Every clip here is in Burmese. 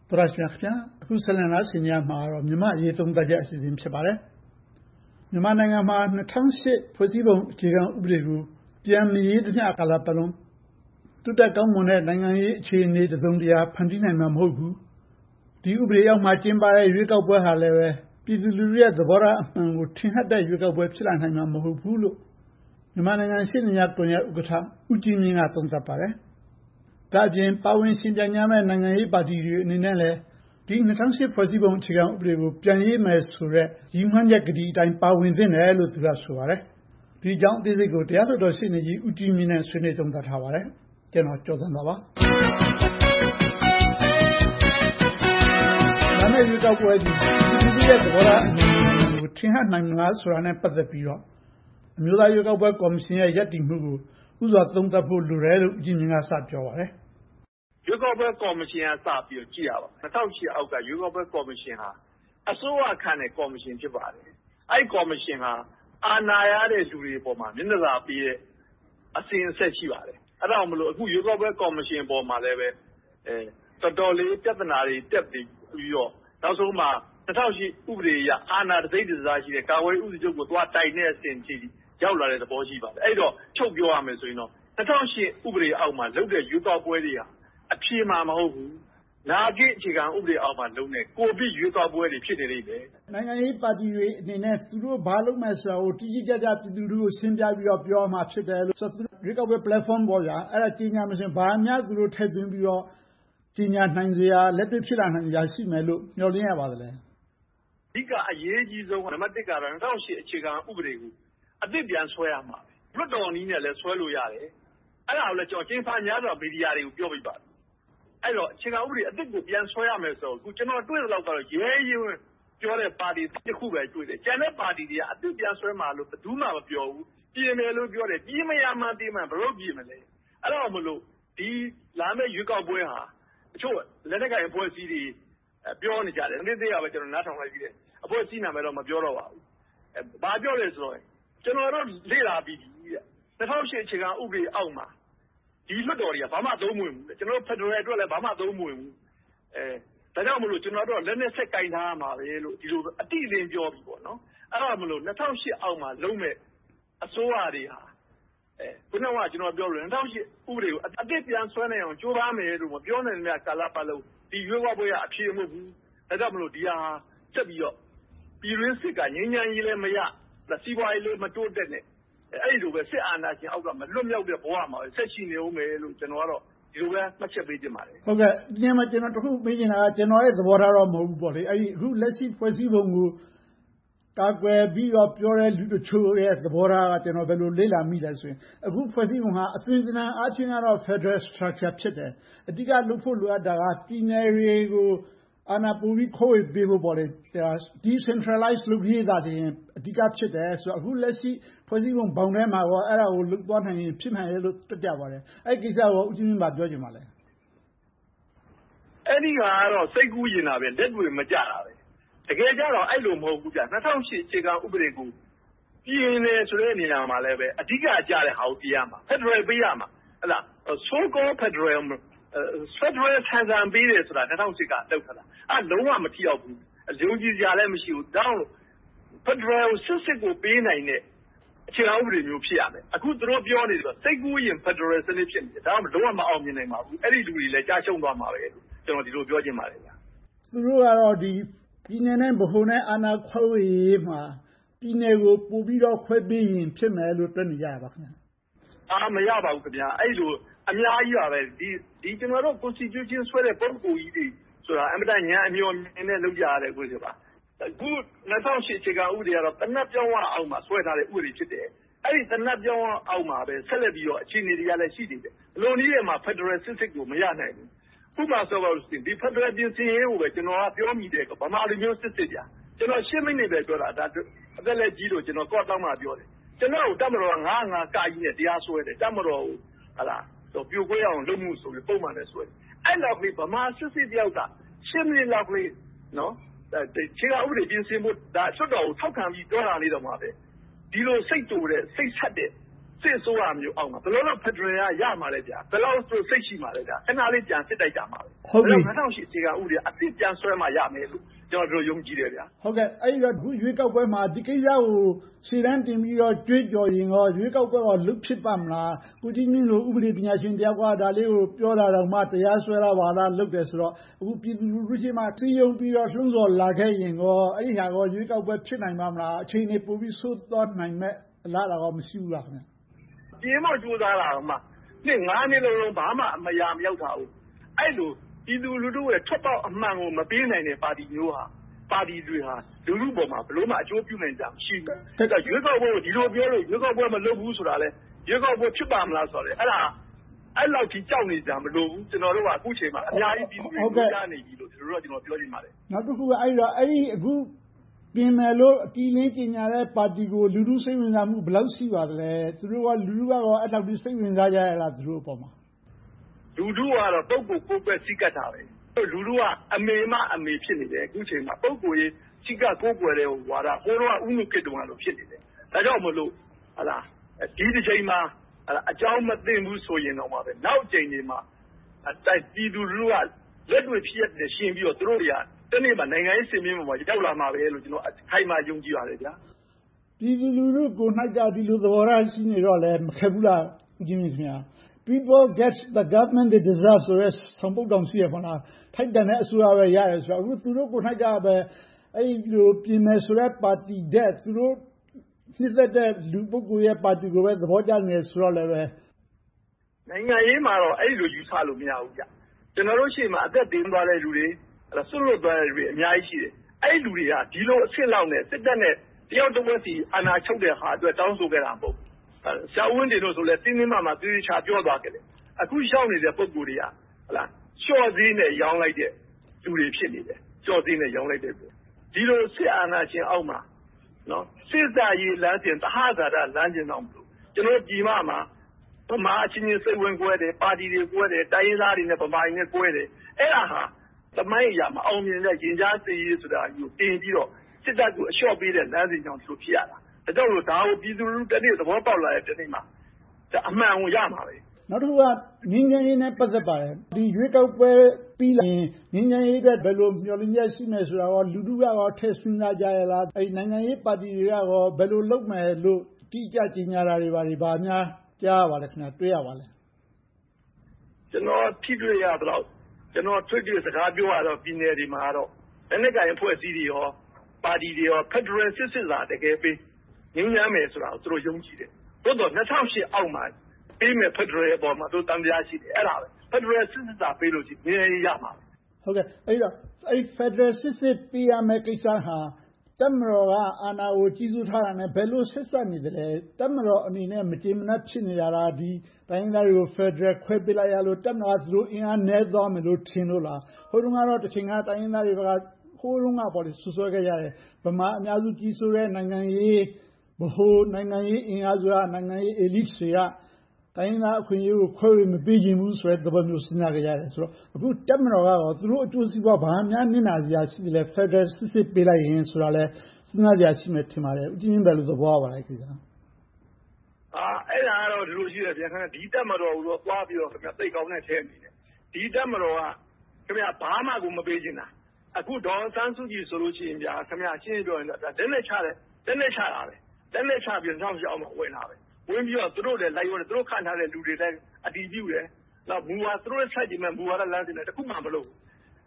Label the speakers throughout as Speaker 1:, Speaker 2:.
Speaker 1: သရရှင်ခင်ဗျာအခုဆက်လက်နာဆင်ကြမှာတော့မြန်မာအရေးသုံးသပ်ချက်အစီအစဉ်ဖြစ်ပါတယ်မြန်မာနိုင်ငံမှာ2008ဖွဲ့စည်းပုံအခြေခံဥပဒေကိုပြန်မရေးသမျှကာလပတ်လုံးတုတက်ကောင်းမွန်တဲ့နိုင်ငံရေးအခြေအနေတစုံတရာဖန်တီးနိုင်မှာမဟုတ်ဘူးဒီဥပဒေအောက်မှာကျင်းပတဲ့ရွေးကောက်ပွဲဟာလည်းပဲပြည်သူလူထုရဲ့သဘောထားအမှန်ကိုထင်ဟပ်တဲ့ရွေးကောက်ပွဲဖြစ်လာနိုင်မှာမဟုတ်ဘူးလို့မြန်မာနိုင်ငံရှေ့နေများကွန်ရက်ဥက္ကဋ္ဌဦးကြည်မြင့်ကသုံးသပ်ပါတယ်ဒါအပြင်ပါဝင်ရှင်ပြိုင်ကြမဲ့နိုင်ငံရေးပါတီတွေအနေနဲ့လည်းဒီ2008ဖွဲ့စည်းပုံအခြေခံဥပဒေကိုပြန်ရေးမယ်ဆိုတဲ့ရည်မှန်းချက်ကတိအတိုင်းပါဝင်သင့်တယ်လို့သူကဆိုပါတယ်ဒီအကြောင်းအသေးစိတ်ကိုတရားလွှတ်တော်ရှေ့နေကြီးဦးကြည်မြင့်နဲ့ဆွေးနွေးသုံးသပ်ထားပါတယ်ကျွန်တော်ကြော်စံပါပါနာမည်ရွေးကောက်ပွဲဒီရဲ့သဘောထားအမြင်ကိုထင်ဟပ်နိုင်မလားဆိုတာနဲ့ပတ်သက်ပြီးတော့အမျိုးသားရွေးကောက်ပွဲကော်မရှင်ရဲ့ရည်တည်မှုကိုဥစွာသုံးသပ်ဖို့လိုတယ်လို့ဦးကြည်မြင့်ကစပြောပါတယ်
Speaker 2: ရွေးကောက်ပွဲကော်မရှင်ကစပြီးကြည့်ရပါ2008အောက်ကရွေးကောက်ပွဲကော်မရှင်ဟာအစိုးရခန့်တဲ့ကော်မရှင်ဖြစ်ပါတယ်အဲ့ကော်မရှင်ဟာအာဏာရတဲ့လူတွေပေါ်မှာမျက်နှာသာပေးတဲ့အစဉ်အဆက်ရှိပါတယ်အဲ့ဒါမလို့အခုရွေးကောက်ပွဲကော်မရှင်ပေါ်မှာလည်းပဲတော်တော်လေးပြဿနာတွေတက်ပြီးတော့နောက်ဆုံးမှာ2008ဥပဒေအရအာဏာတစိမ့်တစားရှိတဲ့ကာဝေးဥပဒေချုပ်ကိုသွားတိုင်တဲ့အစဉ်ကြီးရောက်လာတဲ့သဘောရှိပါတယ်အဲ့တော့ချုပ်ပြောရမယ်ဆိုရင်တော့2008ဥပဒေအောက်မှာလုပ်တဲ့ရွေးကောက်ပွဲတွေဟာအဖြေမှမဟုတ်ဘူးနာဂိအခြေခံဥပဒေအောက်မှာလုံးတဲ့ကိုဗစ်ရွေးကောက်ပွဲတွေဖြစ်နေလိမ့်မယ်
Speaker 1: နိုင်ငံရေးပါတီတွေအနေနဲ့သူတို့ဘာလုပ်မယ်ဆိုတာကိုတိကျကျပြည်သူတို့ရှင်းပြပြီးတော့ပြောမှာဖြစ်တယ်လို့ဆိုတော့ရွေးကောက်ပွဲ platform ပေါ်ကြအဲ့ဒါကြီးညာမရှင်ဘာများသူတို့ထည့်သွင်းပြီးတော့ကြီးညာနိုင်စရာလက်တွေ့ဖြစ်လာနိုင်စရာရှိမယ်လို့မျှော်လင့်ရပါသလဲ
Speaker 2: အဓိကအရေးကြီးဆုံးနံပါတ်1ကတော့2008အခြေခံဥပဒေကိုအသစ်ပြန်ဆွဲရမှာလွတ်တော်နည်းနဲ့လည်းဆွဲလို့ရတယ်အဲ့ဒါကိုလည်းကျွန်တော်ကျင်းပများစွာမီဒီယာတွေကိုပြောပြပါတယ်အဲ့တော့အခြေခံဥပဒေအသစ်ကိုပြန်ဆွဲရမယ်ဆိုတော့ကျွန်တော်တွေ့တဲ့လောက်ကတော့ရဲရဲပြောတဲ့ပါတီတစ်ခုပဲတွေ့တယ်ကျန်တဲ့ပါတီတွေကအသစ်ပြန်ဆွဲမှာလို့ဘယ်သူမှမပြောဘူးပြင်မယ်လို့ပြောတယ်ပြင်မရမှသိမှဘယ်လိုပြင်မလဲအဲ့တော့မလို့ဒီလာမယ့်ရွေးကောက်ပွဲဟာအချို့လက်နက်ကိုင်အဖွဲ့အစည်းတွေပြောနေကြတယ်နေ့သေးရပဲကျွန်တော်နားထောင်လိုက်ပြီးတယ်အဖွဲ့အစည်းနာမည်တော့မပြောတော့ပါဘူးဘာပြောလဲဆိုတော့ကျွန်တော်တို့လေ့လာပြီးတဲ့2008အခြေခံဥပဒေအောက်မှာဒီလွတ်တော်တွေကဘာမှသုံးမဝင်ဘူးကျွန်တော်တို့ဖက်ဒရယ်အတွက်လည်းဘာမှသုံးမဝင်ဘူးဒါကြောင့်မလို့ကျွန်တော်တို့လက်နဲ့ဆက်ကင်ထားမှာပဲလို့ဒီလိုအတိအလင်းပြောပြီးပေါ့နော်အဲ့ဒါမလို့2008အောက်မှာလုံးမဲ့အစိုးရတွေဟာခုနကကျွန်တော်ပြောလို့2008ဥပဒေကိုအတိတ်ပြန်ဆွဲနိုင်အောင်ကြိုးပမ်းမယ်လို့မပြောနိုင်တဲ့ကာလပတ်လုံးဒီရွေးကောက်ပွဲကအဖြေမဟုတ်ဘူးဒါကြောင့်မလို့ဒီဟာဆက်ပြီးတော့ပြည်ရင်းစစ်ကငြိမ်းချမ်းရေးလည်းမရစီးပွားရေးလည်းမတိုးတက်နဲ့အဲ့လိုပဲစစ်အာဏာရှင်အောက်ကမလွတ်မြောက်တဲ့ဘဝမှာဆက်ရှိနေဦးမယ်လို့ကျွန်တော်ကတော့ဒီလိုပဲမှတ်ချက်ပေးခြင်းပါတယ်
Speaker 1: ဟုတ်ကဲ့ဒီမှာကျွန်တော်တခုမေးချင်တာကကျွန်တော်ရဲ့သဘောထားတော့မဟုတ်ဘူးပေါ့လေအဲ့ဒီအခုလက်ရှိဖွဲ့စည်းပုံကိုကာကွယ်ပြီးတော့ပြောတဲ့လူတချို့ရဲ့သဘောထားကကျွန်တော်ဘယ်လိုလေ့လာမိလဲဆိုရင်အခုဖွဲ့စည်းပုံဟာအစဉ်အလာအားဖြင့်ကတော့ Federal Structure ဖြစ်တယ်အဓိကလုပ်ဖို့လိုအပ်တာကပြည်နယ်တွေကိုအာဏာပိုပြီးခိုးဝေပေးဖို့ပေါ့လေ decentralized လုပ်ရေးတာတင်အဓိကဖြစ်တယ်ဆိုတော့အခုလက်ရှိဖွဲ့စည်းပုံဘောင်ထဲမှာရောအဲ့ဒါကိုလုပ်သွားနိုင်ရင်ဖြစ်နိုင်ရဲ့လို့တွက်ကြပါတယ်အဲ့ကိစ္စကိုဦးကြီးမင်းပါပြောချင်ပါလဲ
Speaker 2: အဲ့ဒီကတော့စိတ်ကူးရင်တာပဲလက်တွေမကြတာပဲတကယ်ကြတော့အဲ့လိုမဟုတ်ဘူးကြာ2008အခြေခံဥပဒေကိုပြင်နေဆိုတဲ့နေရာမှာလည်းပဲအဓိကကြတဲ့ဟာကိုပြရမှာ Federal ပေးရမှာဟဲ့လား so called Federalဆန်ဆန်ပေးတယ်ဆိုတာ2008ကလောက်ထားတာအဲ့လုံးဝမထီရောက်ဘူးယုံကြည်စရာလည်းမရှိဘူးတောင်း Federal စစ်ကိုပေးနိုင်တဲ့အခြေခံဥပဒေမျိုးဖြစ်ရမယ်အခုသူတို့ပြောနေတယ်စိတ်ကူးရင် Federal စနစ်ဖြစ်နေတယ်ဒါမှမဟုတ်မအောင်မြင်နိုင်ပါဘူးအဲ့ဒီလူတွေလည်းကြားရှုံးသွားမှာပဲကျွန်တော်ဒီလိုပြောချင်ပါတယ်ဗျာ
Speaker 1: သူတို့ကတော့ဒီပြည်နယ်နဲ့ဗဟိုနဲ့အာဏာခွဲဝေရေးမှာပြည်နယ်ကိုပို့ပြီးတော့ခွဲပေးရင်ဖြစ်မယ်လို့တွက်နေကြတာပါခင်ဗျာ
Speaker 2: မရပါဘူးခင်ဗျာအဲ့လိုအများကြီးပါပဲဒီကျွန်တော်တို့ Constitution ဆွဲတဲ့ပုံကိုကြီးတွေဆိုတာအမတန်ညာအမျိုးမြင်နဲ့လုပ်ကြရတယ်ကိုဆိုပါအခု2008အခြေခံဥပဒေကတော့တနက်ပြောင်းဝအောင်မှာဆွဲထားတဲ့ဥပဒေဖြစ်တယ်အဲ့ဒီတနက်ပြောင်းအောင်မှာပဲဆက်လက်ပြီးတော့အခြေအနေတွေကလည်းရှိနေတယ်အလိုနည်းတွေမှာ Federal System ကိုမရနိုင်ဘူးဥပမာဆိုတော့ဒီ Federal ပြင်ဆင်ရေးကိုပဲကျွန်တော်ကပြောမိတယ်ဗမာလူမျိုးစစ်စစ်ပြကျွန်တော်10မိနစ်ပဲပြောတာဒါအသက်လက်ကြီးလို့ကျွန်တော်ကော့တောင်းမှပြောတယ်ကျွန်တော်တမတော်က9ကာကြီးနဲ့တရားစွဲတယ်တမတော်ကိုဟာလားပြိုကွဲအောင်လုပ်မှုဆိုပြီးပုံမှန်နဲ့ဆွဲအဲ့လောက်ကလေးဗမာစစ်စစ်တယောက်က10မိနစ်လောက်ကလေးနော်ခြေကဥပဒေပြင်ဆင်ဖို့ဒါစွတ်တော်ကိုထောက်ခံပြီးပြောတာလေးတော့မှာပဲဒီလိုစိတ်တူတဲ့စိတ်ဆက်တဲ့စစ်ဆိုးရမျိုးအောင်မှာဘယ်လိုလုပ်ဖက်ဒရယ်ကရမှာလဲဗျာဘယ်လောက်ဆိုစိတ်ရှိမှာလဲဗျာခဏလေးပြန်စစ်တိုက်ကြမှာပဲ
Speaker 1: ဟုတ်ပြီ
Speaker 2: 2008အခြေခံဥပဒေအသစ်ပြန်ဆွဲမှရမယ်လို့ကျွန်တော်တို့ယုံကြည်တယ်ဗျာ
Speaker 1: ဟုတ်ကဲ့အဲ့ဒီတော့ခုရွေးကောက်ပွဲမှာဒီကိစ္စကိုရှေ့တန်းတင်ပြီးတော့ကြွေးကြော်ရင်ရောရွေးကောက်ပွဲကလွတ်ဖြစ်ပါမလားကိုကြီးမြင့်လိုဥပဒေပညာရှင်တယောက်ကဒါလေးကိုပြောတာတော့မှတရားစွဲတာပါလားလုပ်တယ်ဆိုတော့အခုပြည်သူလူထုချင်းမှာသိယုံပြီးတော့လှုံ့ဆော်လာခဲ့ရင်ရောအဲ့ဒီဟာကရွေးကောက်ပွဲဖြစ်နိုင်ပါမလားအချိန်နေပို့ပြီးဆိုးသွားနိုင်မဲ့အလားအလာကမရှိဘူးလားခင်ဗျ
Speaker 2: ပြေမောက်ကြိုးစားတာမှနှစ်9နှစ်လုံးဘာမှမရမရောက်တာဘူးအဲ့လိုပြည်သူလူထုရဲ့ထွက်ပေါက်အမှန်ကိုမပေးနိုင်တဲ့ပါတီမျိုးဟာပါတီတွေဟာလူလူပေါ်မှာဘလို့မှအကျိုးပြုနိုင်ကြမရှိဘူး။ဒါကရွေးကောက်ပွဲကိုဒီလိုပြောလို့ရွေးကောက်ပွဲမလုပ်ဘူးဆိုတာလဲရွေးကောက်ပွဲဖြစ်ပါမလားဆိုတော့အဲ့ဒါအဲ့လောက်ကြီးကြောက်နေကြမလို့ဘူးကျွန်တော်တို့ကအခုချိန်မှာအများကြီးပြည်သူတွေကြားနေပြီလို့ကျွန်တော်ပြောနေပါတယ်
Speaker 1: ။နောက်တစ်ခုကအဲ့တော့အဲ့ဒီအခုပြင်မယ်လို့အတီးလင်းကျင်ညာတဲ့ပါတီကိုလူလူစိတ်ဝင်စားမှုဘယ်လောက်ရှိပါသလဲ။သူတို့ကလူလူကတော့အဲ့လောက်ကြီးစိတ်ဝင်စားကြရလားသူတို့အပေါ်မှာ
Speaker 2: လူလူကတော့ပုဂ္ဂိုလ်ကိုယ်ပဲစိတ်ကတ်တာပဲ။လူလူကအမေမအမေဖြစ်နေတယ်အခုချိန်မှာပုဂ္ဂိုလ်ရေးစိတ်ကကိုယ်ွယ်တဲ့ဝါဒဟိုတော့ဥမှုကိတုံကလို့ဖြစ်နေတယ်။ဒါကြောင့်မလို့ဟာလားဒီတစ်ချိန်မှာအကြောင်းမသိဘူးဆိုရင်တော့ပါပဲနောက်ချိန်တွေမှာပြည်သူလူထုကလက်တွေ့ဖြစ်ရတဲ့ရှင်ပြီးတော့သူတို့တွေကတနေ့မှနိုင်ငံရေးစင်မြင့်ပေါ်မှာရောက်လာမှာပဲလို့ကျွန်တော်အခိုင်အမာယုံကြည်ပါတယ်ဗျာ
Speaker 1: ပြည်သူလူထုကိုနှိုက်ကဒီလိုသဘောထားရှိနေတော့လည်းမခက်ဘူးလားဦးကြီးမြင့်ခင်ဗျာ People get the government they deserve ဆိုရဲဆောင်ပုတ်တောင်ရှိရပါလားထိုက်တန်တဲ့အစိုးရပဲရတယ်ဆိုတော့အခုသူတို့ကိုနှိုက်ကပဲအဲ့လိုပြင်မယ်ဆိုတဲ့ပါတီတဲ့သူတို့နှစ်သက်တဲ့လူပုဂ္ဂိုလ်ရဲ့ပါတီကိုပဲသဘောကျနေဆိုတော့လည်းပဲ
Speaker 2: နိုင်ငံရေးမှာတော့အဲ့လိုယူဆလို့မရဘူးဗျကျွန်တော်တို့ရှေ့မှာအသက်တင်သွားတဲ့လူတွေဆွလွတ်သွားတဲ့လူတွေအများကြီးရှိတယ်အဲ့လူတွေကဒီလိုအစ်စ်လောက်နဲ့စစ်တပ်နဲ့တယောက်တစ်ဝက်စီအာဏာချုပ်တဲ့ဟာအတွက်တောင်းဆိုခဲ့တာမဟုတ်ဆရာဝင်းတင်တို့ဆိုလဲတင်းတင်းမာမာပြေးချပြောသွားကြတယ်အခုရှောက်နေတဲ့ပုံကိုယ်တွေကဟလာလျှော့ဈေးနဲ့ရောင်းလိုက်တဲ့လူတွေဖြစ်နေတယ်လျှော့ဈေးနဲ့ရောင်းလိုက်တဲ့ဒီလိုစစ်အာဏာရှင်အောက်မှာနော်စစ်သားရေးလမ်းစဉ်တဟဇာတလမ်းစဉ်တော့မလို့ကျွန်တော်ပြည်မမှာဗမာအချင်းချင်းစိတ်ဝင်ကွဲတယ်ပါတီတွေကွဲတယ်တိုင်းရင်းသားတွေနဲ့ဗမာတွေနဲ့ကွဲတယ်အဲ့ဒါဟာသမိုင်းအရာမအောင်မြင်တဲ့ရင်ကြားစေးရေးဆိုတာကိုတင်ပြီးတော့စစ်တပ်ကိုအလျှော့ပေးတဲ့လမ်းစဉ်ကြောင့်ဒီလိုဖြစ်ရတာဒါကြောင့်လို့ဒါကိုပြည်သူလူထုတစ်နေ့သဘောပေါက်လာတဲ့တစ်နေ့မှာအမှန်ကိုရမှာပဲ
Speaker 1: နောက်တစ်ခုကငင်းငင်းရေးနဲ့ပတ်သက်ပါတယ်ဒီရွေးကောက်ပွဲပြီးလာရင်ငင်းငင်းရေးအတွက်ဘယ်လိုမျှော်လင့်ချက်ရှိမယ်ဆိုတာရောလူထုကရောထည့်စဉ်းစားကြရလားအဲ့နိုင်ငံရေးပါတီတွေကရောဘယ်လိုလုပ်မယ်လို့တိကျကြီးညာတာတွေဘာများကြားရပါလဲခင်ဗျတွေ့ရပါလဲ
Speaker 2: ကျွန်တော်ထိတွေ့ရတော့ကျွန်တော်ထွေထွေစကားပြောရတော့ပြည်နယ်တွေမှာတော့လက်နက်ကိုင်အဖွဲ့အစည်းတွေရောပါတီတွေရောဖက်ဒရယ်စစ်စာတကယ်ပေးငင်းညမ်းမယ်ဆိုတာကိုသူတို့ယုံကြည်တယ်သို့တော့2008အောက်မှာပေးမယ်ဖက်ဒရယ်အပေါ်မှာသူတန်တရားရှိတယ်အဲ့ဒါပဲဖက်ဒရယ်စစ်စာပေးလို့ရှိရင်ရမှာ
Speaker 1: ဟုတ်ကဲ့အဲ့တော့အဲ့ဖက်ဒရယ်စစ်ပေးရမယ့်ကိစ္စဟာတပ်မတော်ကအာဏာကိုကြီးစိုးထားတာနဲ့ဘယ်လိုဆက်ဆက်နေတယ်လဲတပ်မတော်အနေနဲ့မကြေမနက်ဖြစ်နေရတာဒီတိုင်းသားတွေကိုဖက်ဒရယ်ခွဲပေးလိုက်ရလို့တပ်မတော်ကသူတို့အင်အားနည်းသွားမယ်လို့ထင်လို့လားဟိုတုန်းကတော့တစ်ချိန်ကတိုင်းရင်းသားတွေကဟိုတုန်းကပေါ့လေဆွဆွဲခဲ့ကြတယ်ဗမာအများစုကြီးစိုးတဲ့နိုင်ငံရေးဘိုးနိုင်ငံရေးအင်အားစုကနိုင်ငံရေး elite တွေကတိုင်းရင်းသားအခွင့်အရေးကိုခွဲဝေမပေးခြင်းဘူးဆိုတဲ့သဘောမျိုးစဉ်းစားကြရတယ်ဆိုတော့အခုတပ်မတော်ကတော့သူတို့အကျိုးစီးပွားဘာများနစ်နာစရာရှိတယ်လဲဖက်ဒရယ်စစ်ပေးလိုက်ရင်ဆိုတာလဲစဉ်းစားကြရရှိမယ်ထင်ပါတယ်ဦးကြီးမြင့်ဘယ်လိုသဘောရပါလဲခင်ဗျာ
Speaker 2: အဲ့ဒါကတော့ဒီလိုရှိတယ်ဗျာခင်ဗျာဒီတပ်မတော်ကိုသွားပြီးတော့ခင်ဗျာသိကောင်းတဲ့ထဲနေတယ်ဒီတပ်မတော်ကခင်ဗျာဘာမှကိုမပေးချင်တာအခုဒေါ်စန်းစုကြည်ဆိုလို့ရှိရင်ဗျာခင်ဗျာရှင်းပြောရင်တော့လက်နဲ့ချတယ်လက်နဲ့ချတာပဲလက်နဲ့ချပြီးတော့အောင်မဝင်တာပဲဝင်ပြီးတော့သူတို့လည်းလိုက်ရတယ်သူတို့ခံထားတဲ့လူတွေလည်းအတီးပြုတယ်နောက်မူဝါသူတို့ရဲ့စိုက်ကြည့်မဲ့မူဝါဒလမ်းစဉ်နဲ့တခုမှမလုပ်ဘူး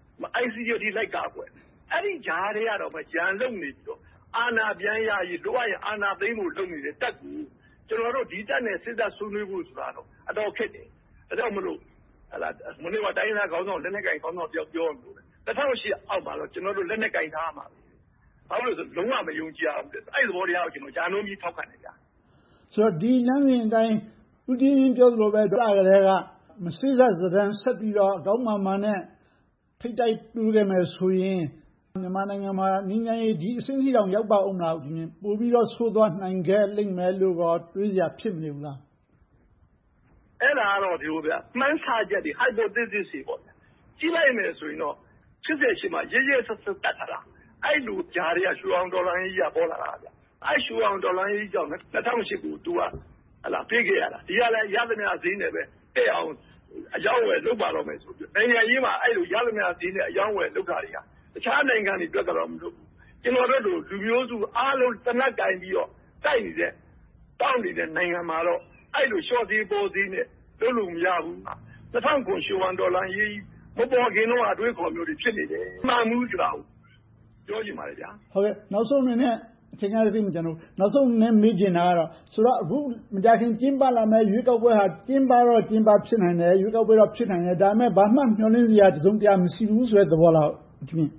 Speaker 2: ICJD လိုက်ကာကွယ်အဲ့ဒီဂျားတွေကတော့ကြံလုံနေပြီးတော့အာဏာပြန်ရရေးလိုအပ်ရင်အာဏာသိမ်းဖို့လုပ်နေတဲ့တက်ကူကျွန်တော်တို့ဒီတက်နဲ့စစ်တပ်ဆွေးနွေးဖို့ဆိုတာတော့အတော်ခက်တယ်ဒါကြောင့်မလို့ဟလာမနေ့ကတိုင်းသားခေါင်းဆောင်လက်နက်ကင်ခေါင်းဆောင်ပြောလို့2008အောက်မှာတော့ကျွန်တော်တို့လက်နက်ကင်ထားမှာဘာလို့လဲဆိုလုံးဝမယုံကြည်အောင်အဲ့ဒီသဘောတရားကိုကျွန်တော်ဂျာနှုံးပြီးထောက်ခံနေကြ
Speaker 1: ဆိုတော့ဒီလမ်းစဉ်အတိုင်းဦးတီးရင်ပြောသလိုပဲဒါကလေးကမစိစစဒန်ဆက်ပြီးတော့အကောင်းမှန်နဲ့ထိတ်တိုက်တူးခဲ့မယ်ဆိုရင်မြန်မာနိုင်ငံမှာငင်းငယ်ရေးဒီအစင်းစီတောင်ရောက်ပါအောင်လားဦးမြင်ပို့ပြီးတော့ဆိုးသွားနိုင်ခဲ့လိမ့်မယ်လို့တော့တွေးစရာဖြစ်မနေဘူးလား
Speaker 2: အဲ့ဒါကတော့ဒီလိုဗျမှန်းဆချက်တွေ hypothesis တွေပေါ့ကြည့်လိုက်မယ်ဆိုရင်တော့88မှာရဲဆက်တတ်ထားတာအဲ့လိုဂျားတွေကရှူအောင်ဒေါ်လာကြီးကပေါ်လာတာဗျအဲ့ရှူအောင်ဒေါ်လာကြီးကြောင့်2008ကိုသူကပေးခဲ့ရတာဒီကလည်းရသမျှဈေးနဲ့ပဲတဲ့အောင်အယောင်းဝယ်လုပ်ပါတော့မယ်ဆိုပြီးနိုင်ငံရေးမှာအဲ့လိုရသမျှဈေးနဲ့အယောင်းဝယ်လုပ်တာတွေကတခြားနိုင်ငံတွေတွေ့ကြတော့မလို့ကျွန်တော်တို့လူမျိုးစုအားလုံးတနက်ကင်ပြီးတော့တိုက်နေတဲ့တောင်းနေတဲ့နိုင်ငံမှာတော့အဲ့လိုရှော့ဈေးပေါ်ဈေးနဲ့လုပ်လို့မရဘူး2009ရွှေဝန်ဒေါ်လာရေးမပေါ်ခင်တော့အတွေးခေါ်မျိုးတွေဖြစ်နေတယ်မှန်မှုဆိုတာကိုပြောချင်ပါတယ်ဗျာ
Speaker 1: ဟုတ်ကဲ့နောက်ဆုံးအနေနဲ့အချိန်ကားသိမကျွန်တော်နောက်ဆုံးနဲ့မေးချင်တာကတော့ဆိုတော့အခုမကြခင်ကျင်းပလာမယ့်ရွေးကောက်ပွဲဟာကျင်းပတော့ကျင်းပဖြစ်နိုင်တယ်ရွေးကောက်ပွဲတော့ဖြစ်နိုင်တယ်ဒါပေမဲ့ဘာမှမျှော်လင့်စရာတစုံတရာမရှိဘူးဆိုတဲ့သဘောလောက်ဒီနေ့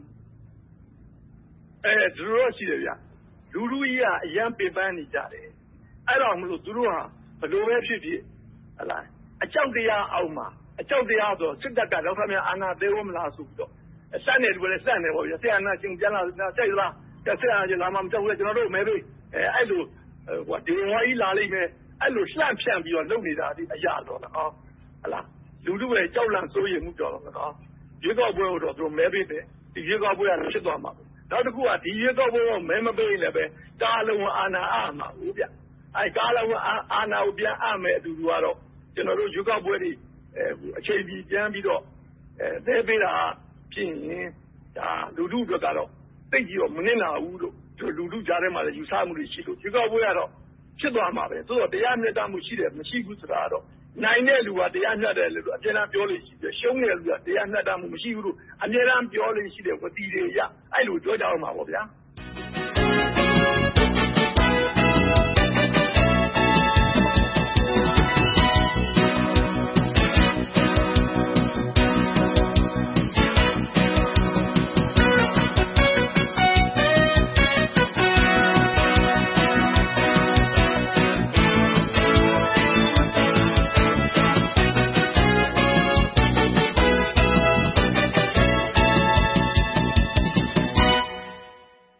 Speaker 2: သူတို့ရှိတယ်ဗျာလူလူကြီးကအရန်ပင်ပန်းနေကြတယ်အဲ့တော့မလို့သူတို့ဟာဘယ်လိုပဲဖြစ်ဖြစ်ဟလားအကြောက်တရားအောင်မှာအကြောက်တရားဆိုစစ်တပ်ကတော့ခမအာဏာသိမ်းမလားဆိုပြီးတော့စက်နေတယ်လည်းစက်နေပေါ့ဗျာဆရာနာချင်းပြန်လာစိတ်လားဆရာကလာမှမကြောက်ဘူးကျွန်တော်တို့မဲပေးအဲ့လိုဟိုဒီဝါကြီးလာလိမ့်မယ်အဲ့လိုလှန့်ဖြန့်ပြီးတော့လုပ်နေတာဒီအရာတော့လားဟလားလူလူပဲကြောက်လန့်စိုးရိမ်မှုကြောက်တော့လားရွေးကောက်ပွဲတော့သူတို့မဲပေးတယ်ဒီရွေးကောက်ပွဲကဖြစ်သွားမှာနောက်တစ်ခုကဒီရွေးကောက်ပွဲတော့မဲမပေးလည်းပဲကားလုံးအာဏာအမှာဘူးဗျအဲ့ကားလုံးအာဏာကိုပြန်အမယ်အတူတူကတော့ကျွန်တော်တို့ရွေးကောက်ပွဲတွေအချိန်ကြီးပြန်ပြီးတော့တဲပေးတာဖြစ်ရင်ဒါလူလူတွေကတော့သိကြည့်တော့မနစ်နာဘူးလို့လူလူကြားထဲမှာလည်းယူဆမှုတွေရှိလို့ရွေးကောက်ပွဲကတော့ဖြစ်သွားမှာပဲသို့တော့တရားမျှတမှုရှိတယ်မရှိဘူးဆိုတာတော့နိုင်တဲ့လူကတရားမျှတယ်လို့အပြည့်အစုံပြောလို့ရှိတယ်ရှုံးတဲ့လူကတရားမျှတမှုမရှိဘူးလို့အမြဲတမ်းပြောလို့ရှိတယ်ဝတီတွေရအဲ့လိုပြောကြအောင်ပါဗောဗျာ